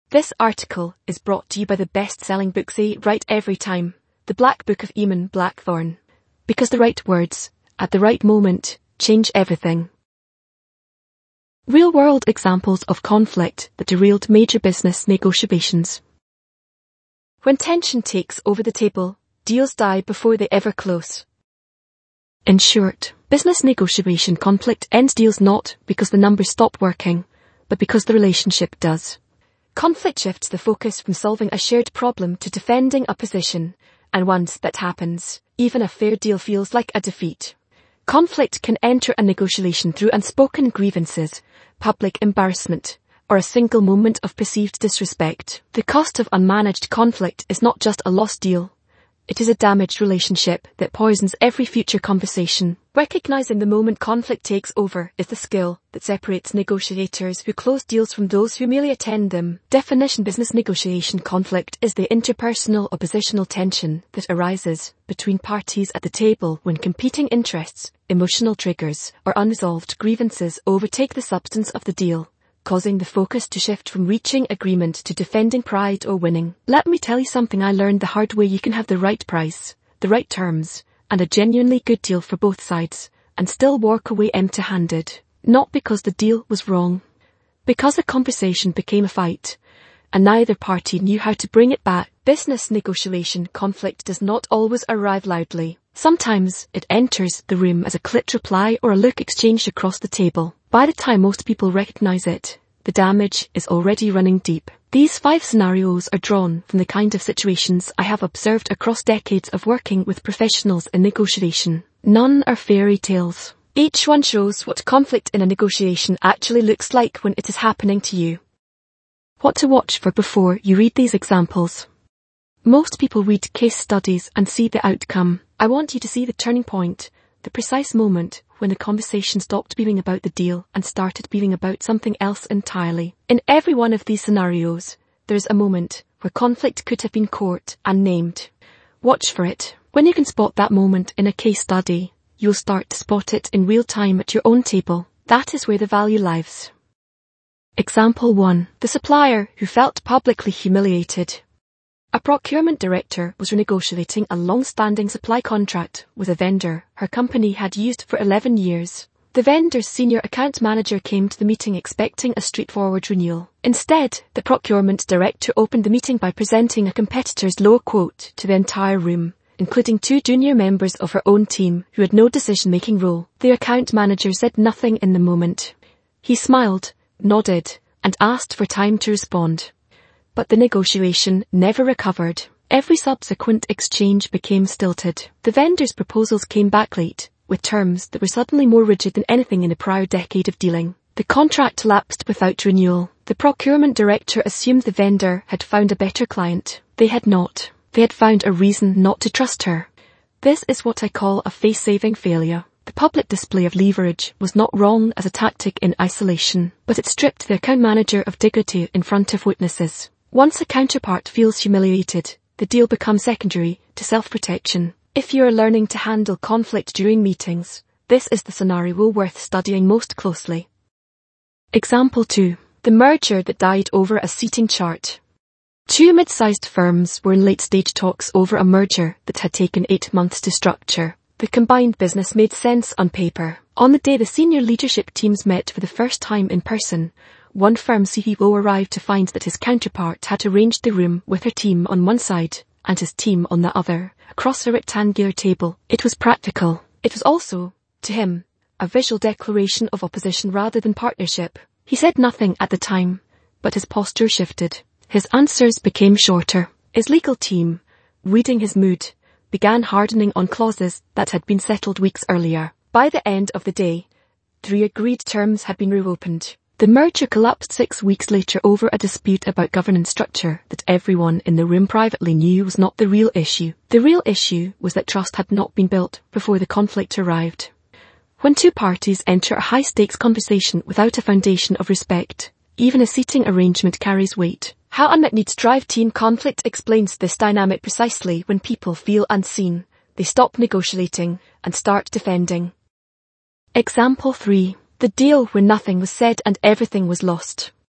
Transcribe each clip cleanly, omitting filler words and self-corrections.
This article is brought to you by the best-selling book Say Right Every Time, The Black Book of Eamon Blackthorne. Because the right words, at the right moment, change everything. Real-world examples of conflict that derailed major business negotiations. When tension takes over the table, deals die before they ever close. In short, business negotiation conflict ends deals not because the numbers stop working, but because the relationship does. Conflict shifts the focus from solving a shared problem to defending a position, and once that happens, even a fair deal feels like a defeat. Conflict can enter a negotiation through unspoken grievances, public embarrassment, or a single moment of perceived disrespect. The cost of unmanaged conflict is not just a lost deal. It is a damaged relationship that poisons every future conversation. Recognizing the moment conflict takes over is the skill that separates negotiators who close deals from those who merely attend them. Definition: business negotiation conflict is the interpersonal oppositional tension that arises between parties at the table when competing interests, emotional triggers, or unresolved grievances overtake the substance of the deal, causing the focus to shift from reaching agreement to defending pride or winning. Let me tell you something I learned the hard way. You can have the right price, the right terms, and a genuinely good deal for both sides, and still walk away empty-handed. Not because the deal was wrong, because the conversation became a fight, and neither party knew how to bring it back. Business negotiation conflict does not always arrive loudly. Sometimes it enters the room as a clipped reply or a look exchanged across the table. By the time most people recognize it, the damage is already running deep. These 5 scenarios are drawn from the kind of situations I have observed across decades of working with professionals in negotiation. None are fairy tales. Each one shows what conflict in a negotiation actually looks like when it is happening to you. What to watch for before you read these examples. Most people read case studies and see the outcome. I want you to see the turning point, the precise moment when the conversation stopped being about the deal and started being about something else entirely. In every one of these scenarios, there is a moment where conflict could have been caught and named. Watch for it. When you can spot that moment in a case study, you'll start to spot it in real time at your own table. That is where the value lies. Example 1. The supplier who felt publicly humiliated. A procurement director was renegotiating a long-standing supply contract with a vendor her company had used for 11 years. The vendor's senior account manager came to the meeting expecting a straightforward renewal. Instead, the procurement director opened the meeting by presenting a competitor's low quote to the entire room, including 2 junior members of her own team who had no decision-making role. The account manager said nothing in the moment. He smiled, nodded, and asked for time to respond. But the negotiation never recovered. Every subsequent exchange became stilted. The vendor's proposals came back late, with terms that were suddenly more rigid than anything in the prior decade of dealing. The contract lapsed without renewal. The procurement director assumed the vendor had found a better client. They had not. They had found a reason not to trust her. This is what I call a face-saving failure. The public display of leverage was not wrong as a tactic in isolation, but it stripped the account manager of dignity in front of witnesses. Once a counterpart feels humiliated, the deal becomes secondary to self-protection. If you are learning to handle conflict during meetings, this is the scenario worth studying most closely. Example 2. The merger that died over a seating chart. 2 mid-sized firms were in late-stage talks over a merger that had taken 8 months to structure. The combined business made sense on paper. On the day the senior leadership teams met for the first time in person, one firm CEO arrived to find that his counterpart had arranged the room with her team on one side and his team on the other, across a rectangular table. It was practical. It was also, to him, a visual declaration of opposition rather than partnership. He said nothing at the time, but his posture shifted. His answers became shorter. His legal team, reading his mood, began hardening on clauses that had been settled weeks earlier. By the end of the day, 3 agreed terms had been reopened. The merger collapsed 6 weeks later over a dispute about governance structure that everyone in the room privately knew was not the real issue. The real issue was that trust had not been built before the conflict arrived. When 2 parties enter a high-stakes conversation without a foundation of respect, even a seating arrangement carries weight. How unmet needs drive team conflict explains this dynamic precisely. When people feel unseen, they stop negotiating and start defending. Example 3. The deal when nothing was said and everything was lost.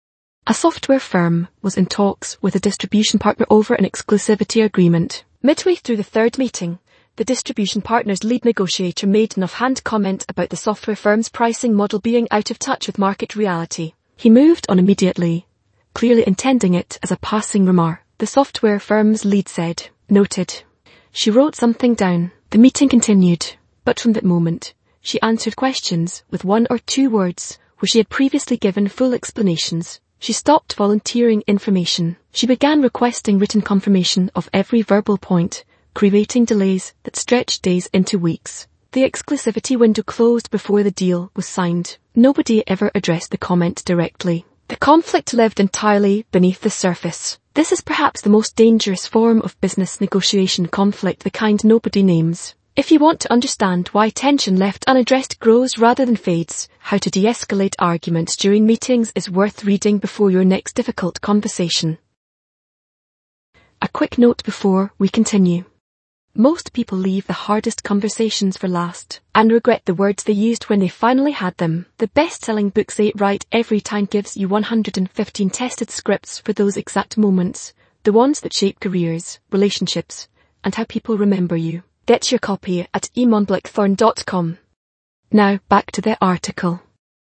A software firm was in talks with a distribution partner over an exclusivity agreement. Midway through the third meeting, the distribution partner's lead negotiator made an offhand comment about the software firm's pricing model being out of touch with market reality. He moved on immediately, clearly intending it as a passing remark. The software firm's lead said, "Noted." She wrote something down. The meeting continued, but from that moment, she answered questions with 1 or 2 words where she had previously given full explanations. She stopped volunteering information. She began requesting written confirmation of every verbal point, creating delays that stretched days into weeks. The exclusivity window closed before the deal was signed. Nobody ever addressed the comment directly. The conflict lived entirely beneath the surface. This is perhaps the most dangerous form of business negotiation conflict, the kind nobody names. If you want to understand why tension left unaddressed grows rather than fades, how to de-escalate arguments during meetings is worth reading before your next difficult conversation. A quick note before we continue. Most people leave the hardest conversations for last and regret the words they used when they finally had them. The best-selling book Say It Right Every Time gives you 115 tested scripts for those exact moments, the ones that shape careers, relationships, and how people remember you. Get your copy at eamonblackthorn.com. Now back to the article.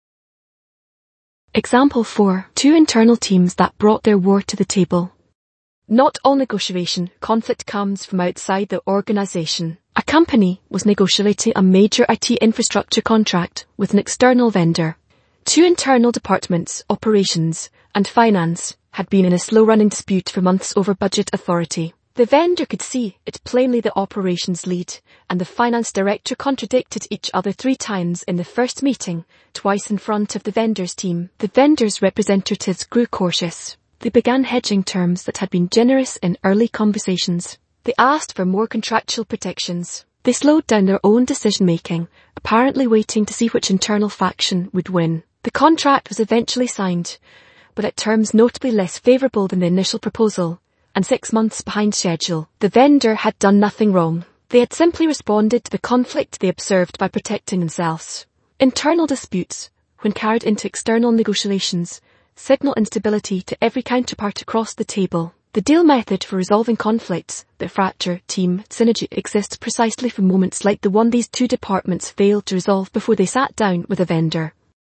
Example 4. 2 internal teams that brought their war to the table. Not all negotiation conflict comes from outside the organization. A company was negotiating a major IT infrastructure contract with an external vendor. 2 internal departments, operations and finance, had been in a slow-running dispute for months over budget authority. The vendor could see it plainly. The operations lead and the finance director contradicted each other 3 times in the first meeting, twice in front of the vendor's team. The vendor's representatives grew cautious. They began hedging terms that had been generous in early conversations. They asked for more contractual protections. They slowed down their own decision-making, apparently waiting to see which internal faction would win. The contract was eventually signed, but at terms notably less favourable than the initial proposal, and 6 months behind schedule. The vendor had done nothing wrong. They had simply responded to the conflict they observed by protecting themselves. Internal disputes, when carried into external negotiations, signal instability to every counterpart across the table. The deal method for resolving conflicts that fracture team synergy exists precisely for moments like the one these 2 departments failed to resolve before they sat down with a vendor.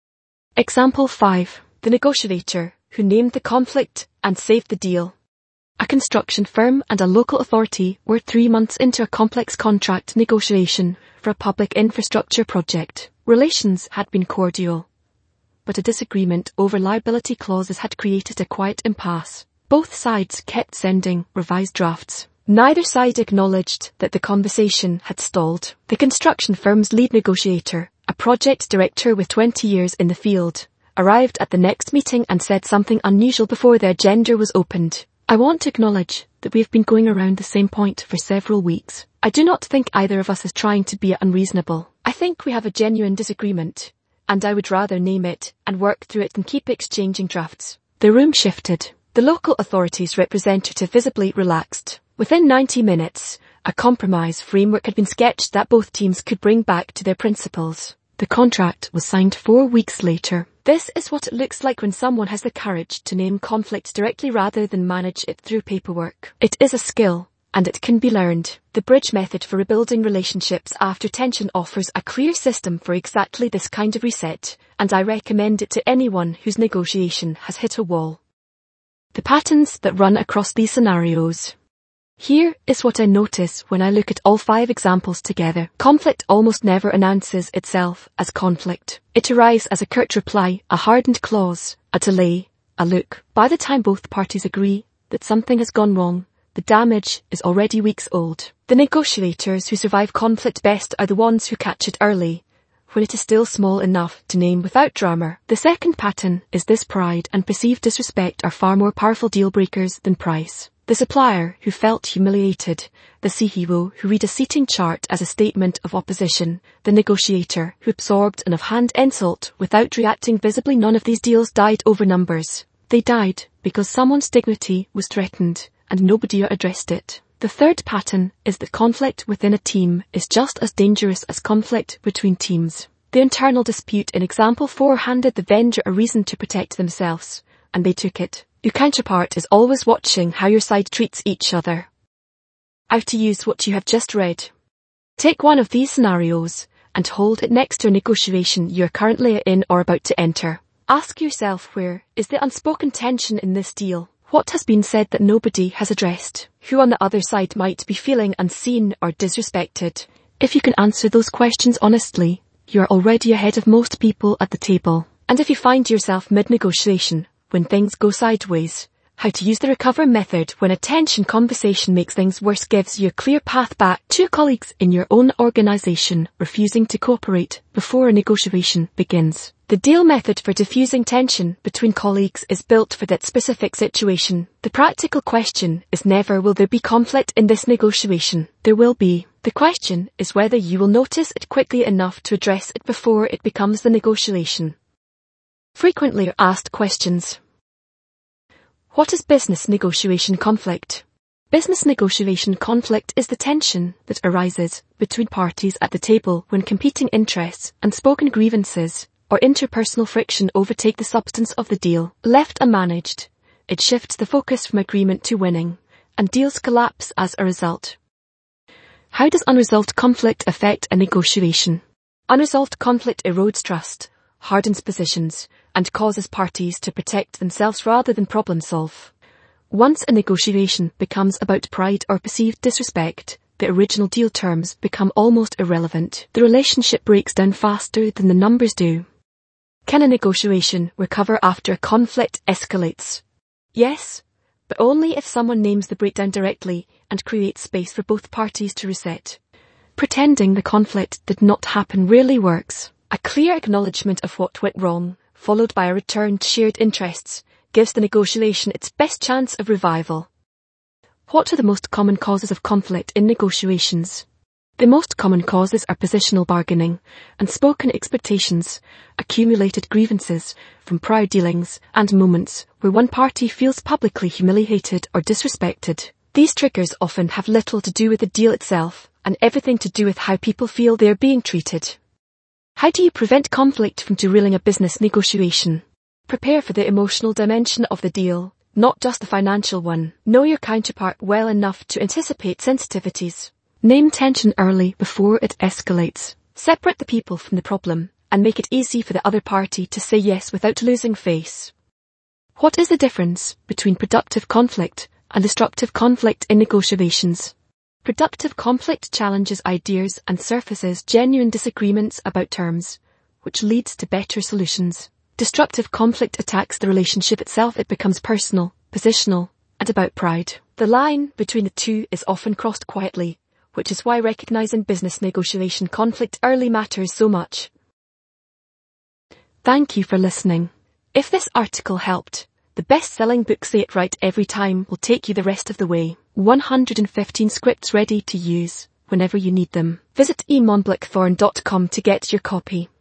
Example 5. The negotiator who named the conflict and saved the deal. A construction firm and a local authority were 3 months into a complex contract negotiation for a public infrastructure project. Relations had been cordial, but a disagreement over liability clauses had created a quiet impasse. Both sides kept sending revised drafts. Neither side acknowledged that the conversation had stalled. The construction firm's lead negotiator, a project director with 20 years in the field, arrived at the next meeting and said something unusual before the agenda was opened. "I want to acknowledge that we have been going around the same point for several weeks. I do not think either of us is trying to be unreasonable. I think we have a genuine disagreement, and I would rather name it and work through it than keep exchanging drafts." The room shifted. The local authorities' representative visibly relaxed. Within 90 minutes, a compromise framework had been sketched that both teams could bring back to their principles. The contract was signed 4 weeks later. This is what it looks like when someone has the courage to name conflict directly rather than manage it through paperwork. It is a skill, and it can be learned. The bridge method for rebuilding relationships after tension offers a clear system for exactly this kind of reset, and I recommend it to anyone whose negotiation has hit a wall. The patterns that run across these scenarios. Here is what I notice when I look at all 5 examples together. Conflict almost never announces itself as conflict. It arrives as a curt reply, a hardened clause, a delay, a look. By the time both parties agree that something has gone wrong, the damage is already weeks old. The negotiators who survive conflict best are the ones who catch it early, when it is still small enough to name without drama. The second pattern is this: pride and perceived disrespect are far more powerful deal breakers than price. The supplier who felt humiliated, the CEO who read a seating chart as a statement of opposition, the negotiator who absorbed an offhand insult without reacting visibly. None of these deals died over numbers. They died because someone's dignity was threatened and nobody addressed it. The third pattern is that conflict within a team is just as dangerous as conflict between teams. The internal dispute in example 4 handed the vendor a reason to protect themselves, and they took it. Your counterpart is always watching how your side treats each other. How to use what you have just read. Take one of these scenarios and hold it next to a negotiation you are currently in or about to enter. Ask yourself, where is the unspoken tension in this deal? What has been said that nobody has addressed? Who on the other side might be feeling unseen or disrespected? If you can answer those questions honestly, you are already ahead of most people at the table. And if you find yourself mid-negotiation, when things go sideways, how to use the recover method when a tension conversation makes things worse gives you a clear path back to colleagues in your own organisation refusing to cooperate before a negotiation begins. The deal method for diffusing tension between colleagues is built for that specific situation. The practical question is never will there be conflict in this negotiation. There will be. The question is whether you will notice it quickly enough to address it before it becomes the negotiation. Frequently asked questions. What is business negotiation conflict? Business negotiation conflict is the tension that arises between parties at the table when competing interests, unspoken grievances, or interpersonal friction overtake the substance of the deal. Left unmanaged, it shifts the focus from agreement to winning, and deals collapse as a result. How does unresolved conflict affect a negotiation? Unresolved conflict erodes trust, hardens positions, and causes parties to protect themselves rather than problem solve. Once a negotiation becomes about pride or perceived disrespect, the original deal terms become almost irrelevant. The relationship breaks down faster than the numbers do. Can a negotiation recover after a conflict escalates? Yes, but only if someone names the breakdown directly and creates space for both parties to reset. Pretending the conflict did not happen rarely works. A clear acknowledgement of what went wrong, followed by a return to shared interests, gives the negotiation its best chance of revival. What are the most common causes of conflict in negotiations? The most common causes are positional bargaining, unspoken expectations, accumulated grievances from prior dealings, and moments where one party feels publicly humiliated or disrespected. These triggers often have little to do with the deal itself, and everything to do with how people feel they are being treated. How do you prevent conflict from derailing a business negotiation? Prepare for the emotional dimension of the deal, not just the financial one. Know your counterpart well enough to anticipate sensitivities. Name tension early before it escalates. Separate the people from the problem, and make it easy for the other party to say yes without losing face. What is the difference between productive conflict and destructive conflict in negotiations? Productive conflict challenges ideas and surfaces genuine disagreements about terms, which leads to better solutions. Destructive conflict attacks the relationship itself. It becomes personal, positional, and about pride. The line between the two is often crossed quietly, which is why recognizing business negotiation conflict early matters so much. Thank you for listening. If this article helped, the best-selling book Say It Right Every Time will take you the rest of the way. 115 scripts ready to use whenever you need them. Visit emonblackthorn.com to get your copy.